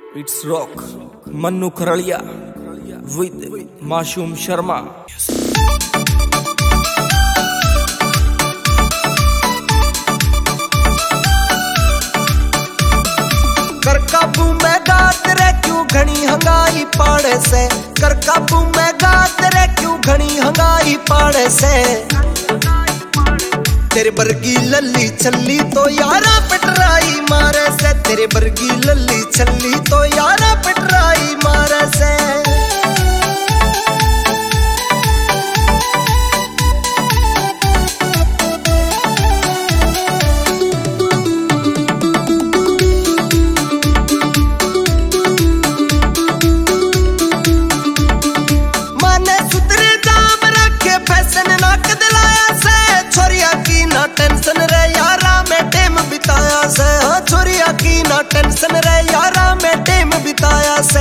It's rock Mannu Kharadiya with Masoom Sharma. कर काबू में गात रे क्यों घनी हंगाई पाड़े से, कर काबू में गात रे क्यों घनी हंगाई पाड़े से। तेरे बरगी लल्ली छल्ली तो यारा पटराई मारे से, तेरे बरगी लल्ली छल्ली तो यारा पटराई मारे से। टेंशन रे यारा में टेम बिताया से, हाँ छोरिया की ना टेंशन रे यारा में टेम बिताया से।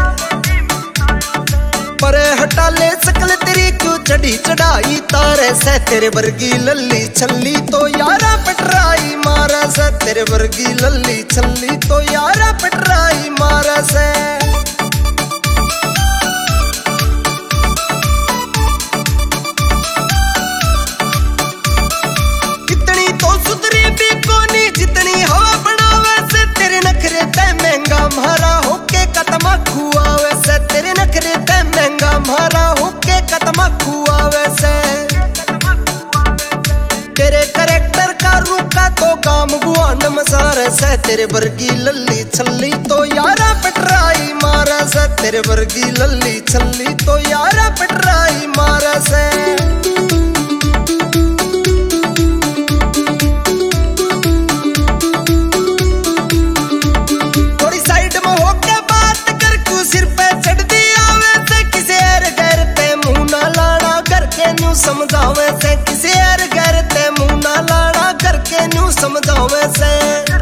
परे हटा ले सकल तेरी क्यों चढ़ी चढ़ाई तारे से, तेरे वर्गी लल्ली छल्ली तो यारा पटराई मारा से, तेरे वर्गी लल्ली छल्ली तो यारा पटराई मारा से। जितनी हवा बनावे से, तेरे नखरे ते महंगा मारा होके कतमा खुआवे से, तेरे नखरे ते महंगा मारा होके कतमा खुआवे से। तेरे कैरेक्टर का रूखा तो काम गुआन मसारे से, तेरे वर्गी लल्ली छल्ली तो यारा पटराई मारा से, तेरे वर्गी लल्ली छल्ली तो यारा पटराई मारा से। समझावे से किसी यार घर ते मुंह ना लाना करके न्यू समझावे से।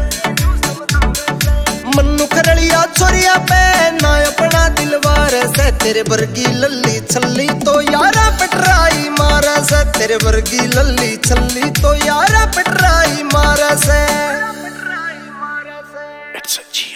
मन्नू खरड़िया छोरिया पे ना अपना दिलवार से, तेरे वर्गी लल्ली छल्ली तो यारा पटराई मारा से, तेरे वर्गी लल्ली छल्ली तो यारा पटराई मारा से।